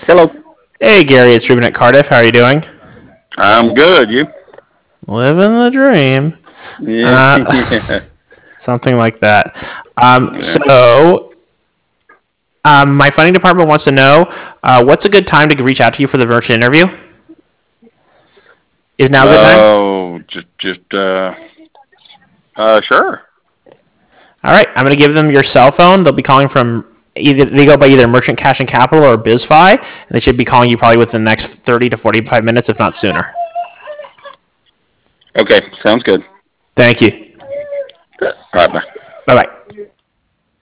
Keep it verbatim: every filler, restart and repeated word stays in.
Hello. Hey Gary, it's Ruben at Cardiff. How are you doing? I'm good. You? Living the dream. Yeah. Uh, Yeah. something like that. Um, Yeah. so, um, my funding department wants to know uh, what's a good time to reach out to you for the virtual interview? Is now a good time? Oh, just, just, uh, uh, sure. All right, I'm going to give them your cell phone. They'll be calling from either they go by either Merchant Cash and Capital or BizFi, and they should be calling you probably within the next thirty to forty-five minutes, if not sooner. Okay. Sounds good. Thank you. All right. Bye. Bye bye.